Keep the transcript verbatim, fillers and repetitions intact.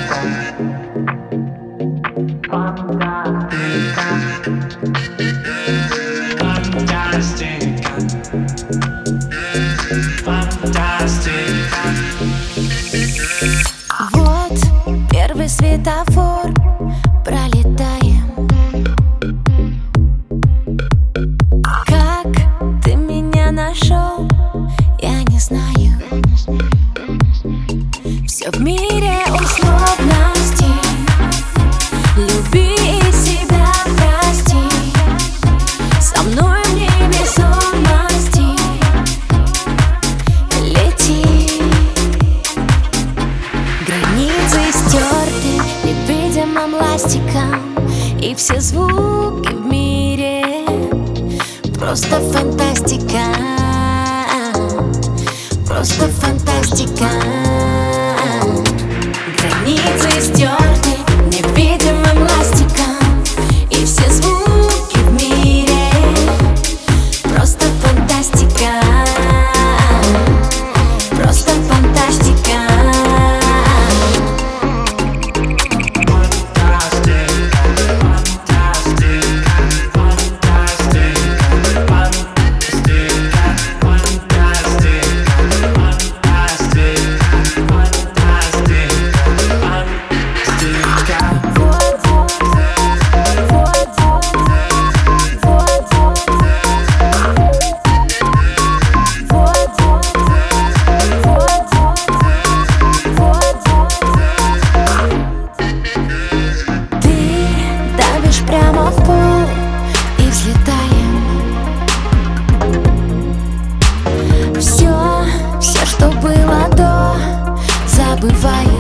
Вот первый светофор, пролетаем. Как ты меня нашел, я не знаю. Все в мире условностей. Люби и себя прости. Со мной в невесомости лети. Границы стерты невидимым ластиком, и все звуки в мире просто фантастика. Просто фантастика. Границы стерты невидимым ластиком, и все звуки в мире просто фантастика. Просто фантастика. Прямо в пол и взлетаем. Все, все, что было до, забываем.